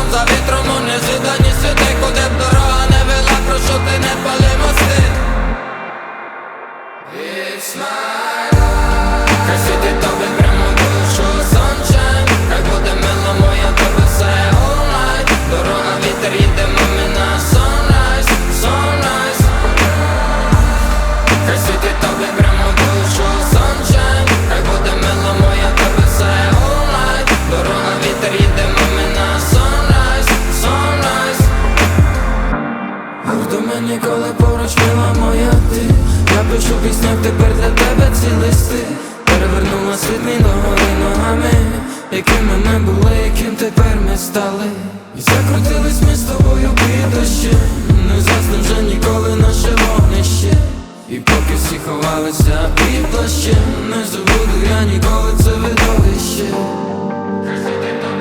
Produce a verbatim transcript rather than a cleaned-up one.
за вітром у незвідані світи, куди б дорога не вела, про що ти не пали мости. It's my life. Хай світить тобі прямо в душу sunshine, хай буде мила моя тебе все all night. Дорога, вітер, їдемо ми на sunrise, sunrise. Хай світить тобі прямо в душу sunshine, хай буде мила моя тебе все all night. Дорога, вітер, їдемо ми на sunrise, sunrise. До мене, коли поруч мила моя ти, я пишу в піснях тепер для тебе ці листи. Перевернула світ мій догори ногами, якими ми були, яким тепер ми стали. І закрутились ми з тобою під дощем, не згасне вже ніколи наше вогнище. І поки всі ховалися під плащем, не забуду я ніколи це видовище.